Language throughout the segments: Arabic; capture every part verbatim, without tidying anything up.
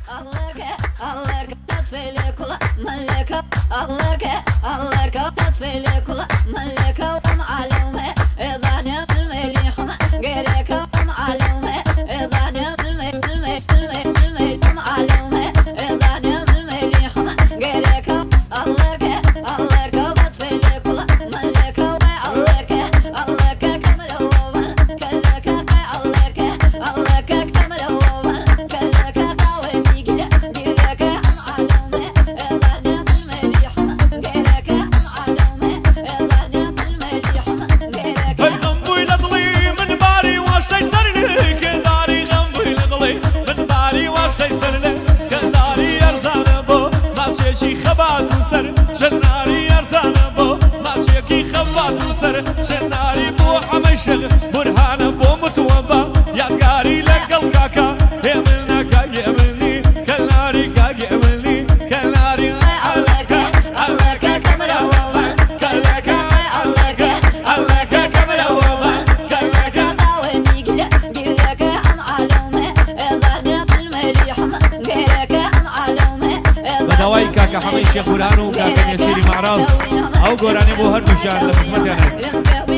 شيخ برهانو كاكن يشيري معراس او قراني بو هر مشان لخدمت يعني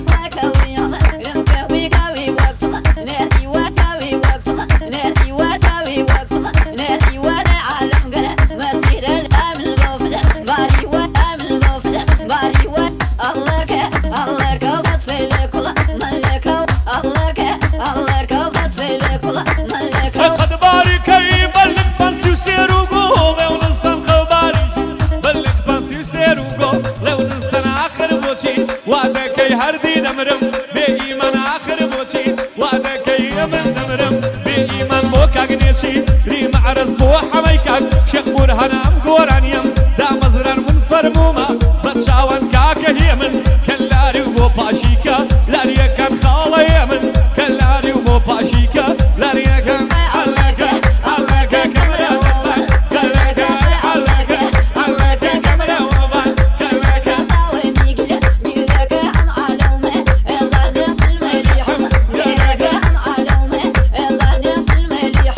ري معرز بو حميكان شيخ برهانم قرانيم دا مزران من فرموما بتشاون كاكه يمن كلاري وبو باشيكا لاريا كان خاله يمن كلاري وبو باشيكا لاريا كان علقا علقا كاميرا وبان كلكا علقا علقا كاميرا وبان كلكا ويني كده جيلك عن علومه الغادم المليح جيلك عن علومه الغادم المليح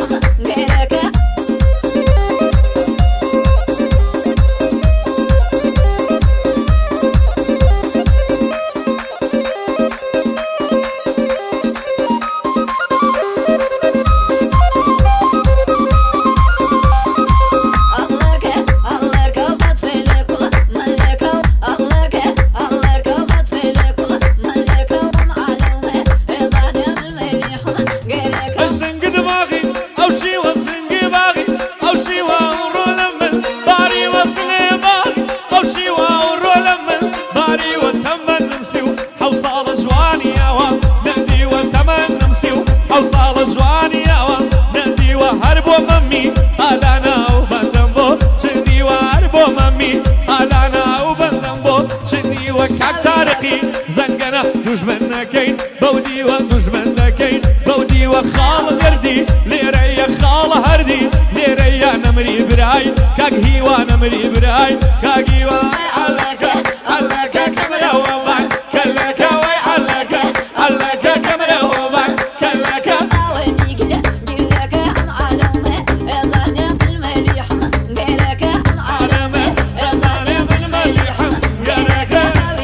زنقنا دجمنا كين بودي ودجمنا كين بودي وخال غردي ليريا خال هردي ليريا نمري براي كاقهي ونمري براي كاقهي وعلك علك كاميرا وبان كلك ويعلك علك كاميرا وبان كلك ويني كده جيلك عن علومه الغادم المليح جيلك عن علومه الغادم المليح جيلك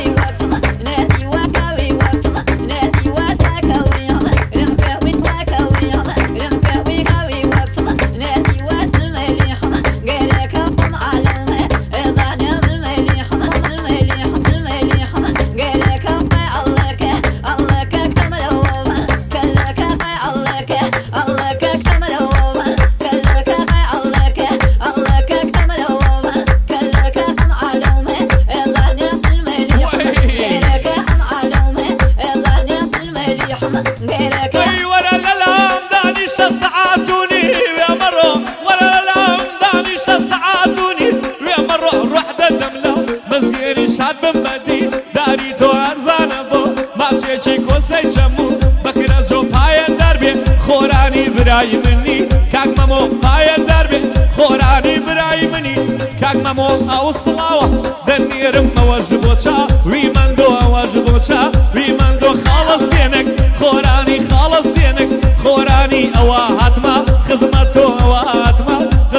براي مني كاك مامو هاي الدربي خوراني براي مني كاك مامو او الصلاوة دنيرم واجبوتشا ويماندو واجبوتشا ويماندو خالص ينك خوراني خالص ينك خوراني او هاتما خزمتو او هاتما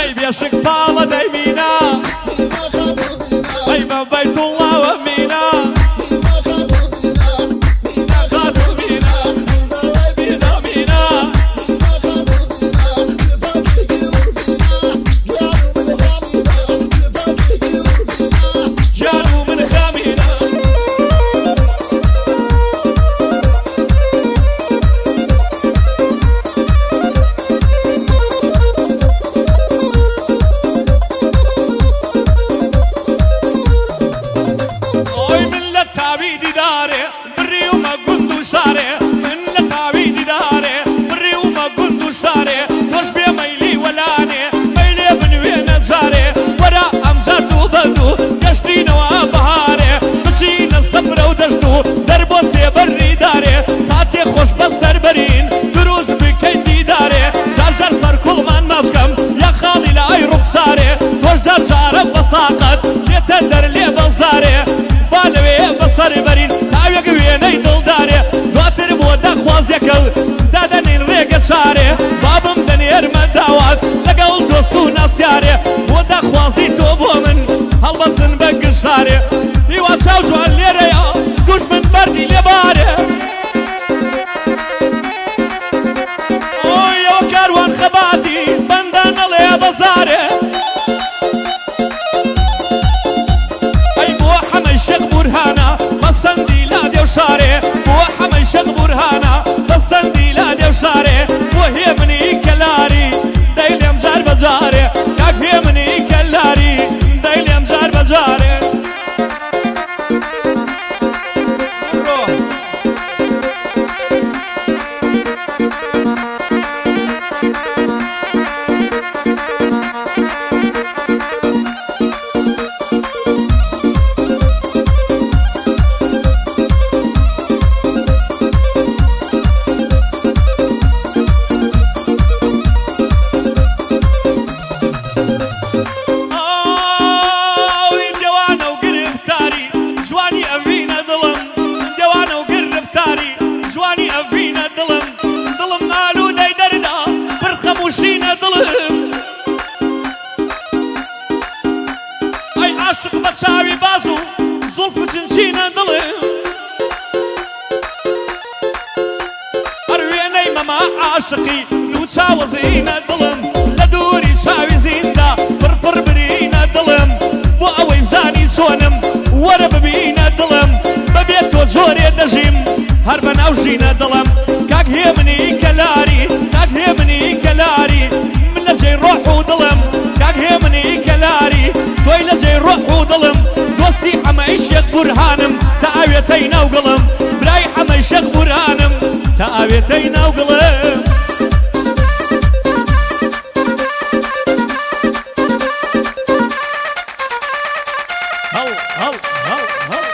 هاي بيشك بالا دايمينا هاي من بيت الله ومينا تندر لي بزاري بالوي بصري برين تاويق ويني دلداري دواتر بودا خوازيك دادنين ريقت شاري بابم دنير مداوات لقل دوستو ناسياري بودا خوازي توبو من هالبسن بقشاري ايوا تشاو جوان ليريا دوش من بردي لباري اوي يو كاروان خباتي بندان لي بزاري برهانا بسندي لا ديو شاري وحمي شق برهانا بسندي لا ديو شاري وهي مني كلاري دايل يمجار بجاري كاك هي مني كلاري دايل يمجار بجاري وشينا ظلم اي عاشق بتشاوي بازو زلف جنشينا ظلم ارويني ماما عاشقي لو تشاوزينا ظلم لدوري تشاوي زيندا بربر برينا ظلم بو اوي بزاني شونم ورب بينا ظلم ببيتو جوري دجيم هربن اوجينا ظلم كاك هي مني كلاري كاك هي مني كلاري من لجي روح وظلم كاك هي مني كلاري توي لجي روح وظلم دوستي حما الشيخ برهانم تاويتينا وقلم براي حما الشيخ برهانم تاويتينا وقلم هل هل هل هل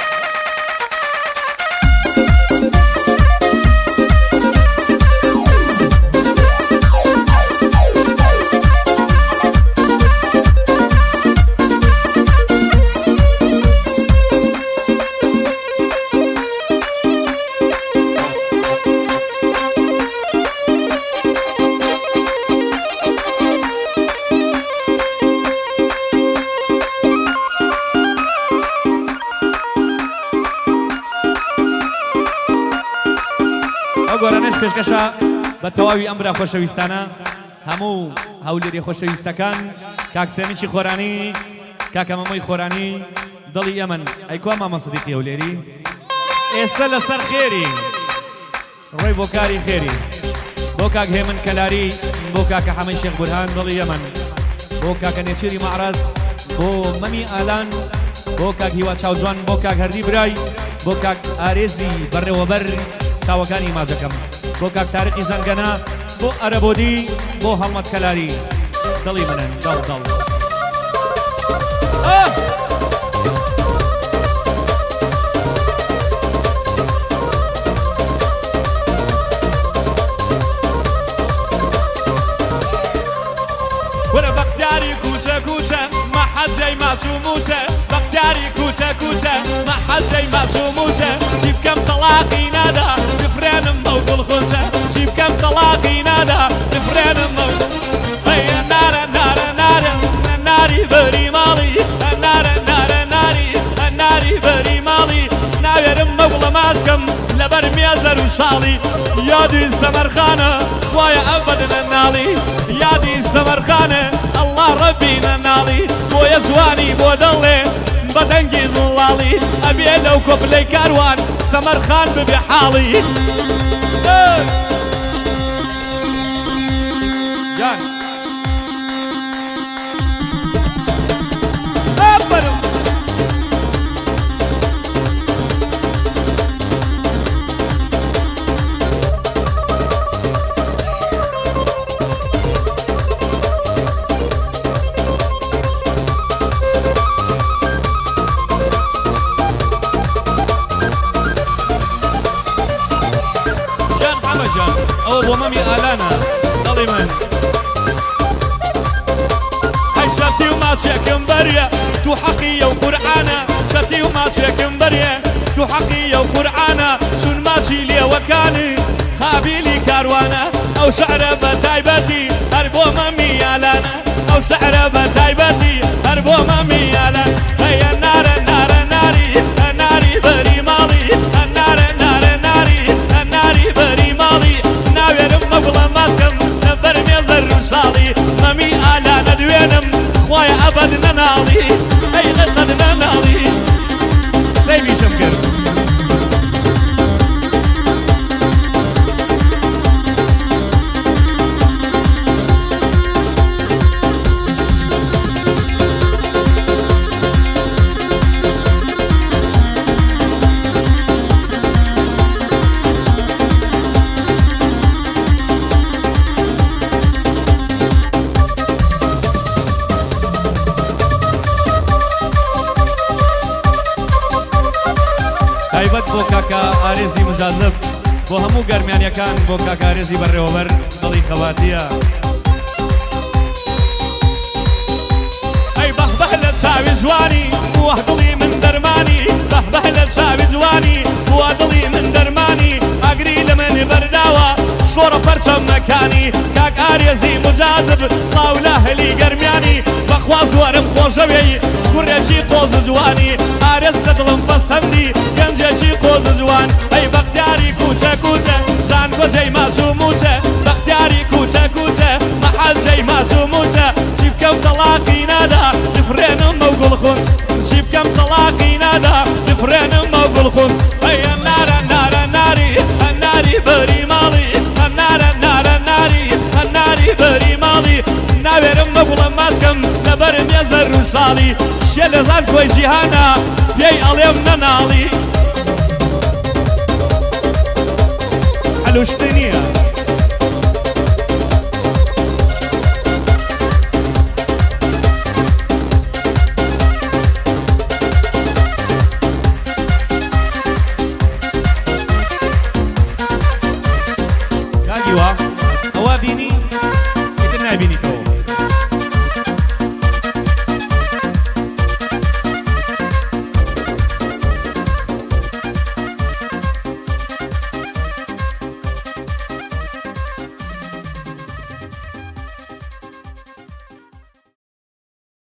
گۆرانش پێشکەشە بە تەواوی ئەم برا خۆشەویستانە هەموو هەولێری خۆشەویستەکان کاک سێمیکی خۆرانی کاکە مەمەی خۆرانی دڵی ئەمن ئەیکوا مامە سەدیقی هەولێری ئێستا لەسەر خێری ڕۆی بۆ کاری خێری بۆ کاک هێمن کەلاری بۆ کاکە حەمەی شێخ بورهان دڵی ئەمن بۆ کاکە نێچیری مەعرەز بۆ مەمی ئالان بۆ کاک هیوا چاوجوان بۆ کاک هەردی برای بۆ کاک ئارێزی بەڕێوەبەر تاوەکانی ماجەکەم بۆ کاک تارقی زەنگەنە بۆ ئەرەبۆدی بۆ هەڵمەت کەلاری دڵی منن دڵ دڵ وەرە بەختیاری کوچە کوچە مەحەد جەی ماچ و موچە بەختیاری کوچە کوچە مەحەد جەی ماچ و موچە چی بکەم تەڵاقی نادا بفرێنم بەو دڵخۆچە چی بکەم تەڵاقی نادا بفرێنم بەو نارە نارە نارە بەری ماڵی هەنارە نارە ناری هەناری بەری ماڵی ناوێرم مەوڵە ماچکەم لەبەر مێزەر و شاڵی یادی سەمەرخانە وایە ئەبەد نەناڵی یادی سەمەرخانە ئەڵڵا ڕەبی نەناڵی بۆیە جوانی بۆ دەڵێ بەدەنگی زوڵاڵی ئەبێ لەو کۆپلەی کاروان سەمەرخان ببێ حاڵی جان ئەبەرم ئەوە بۆ مەمی ئالانە دەڵی من ئەی شەتی و ماچێکم بەریە تو حەقیە و قورعانە شەتی و ماچێکم بەریە تو حەقیە و قورعانە چون ماچی لێوەکانی قابیلی کاروانە ئەو شەعرە بە تایبەتی هەر بۆ مەمی ئالانە ئەو شەعرە بە تایبەتی هەر بۆ مەمی ئالان هەیە نارە نارە ناری هەناری بەری ماڵی هەنارە نارە ناری هەناری بەری ماڵی ناوێرم مەگوڵە ماسکەم لەبەر مێزەر و شاڵی مەمی ئالانە دوێنم خوایە ئەبەد نەناڵی ئەی ئەبەد نەناڵی سەیریشم کرد تایبەت بۆ کاکە ئارێزی مجازب بۆ هەموو گەرمیانیەکان بۆ کاکە ئارێزی بەڕێوەبەر دڵی خەواتیە ئەی بەخبەح لە چاوی جوانی بووە دڵی من دەرمانی بەخبەح لە چاوی جوانی بووە دڵی من دەرمانی ئاگری لە منی بەرداوە شۆڕە پەرچەمەکانی کاک ئارێزی مجازب سڵاو لە هەلی گەرمیانی بەخوا زۆرم خۆشەوێی کوڕێکی قۆز و جوانی ئارێز لە دڵم پەسەندی گەنجێکی قۆز و جوان ئەی بەختیاری کوچە کوچە زانگۆ جەی ماچ و موچە بەختیاری کوچە کوچە مەحەل جەی ماچ و موچە چی بکەم تەڵاقی نادا دفرێنم مە گوڵ خوند چی بکەم تەڵاقی نادا دفرێنم مە گوڵ خوند ئەیە نارە نارە ناری هەناری بەری ماڵی هەنارە نارە ناری هەناری بەری ماڵی ناوێرم مەگوڵە ماچکەم لەبەر مێزەر و شاڵی شێ لە زان کۆی جیهانە پێی ئەڵێم نەناڵی هەلوشتی نییە کاگیوە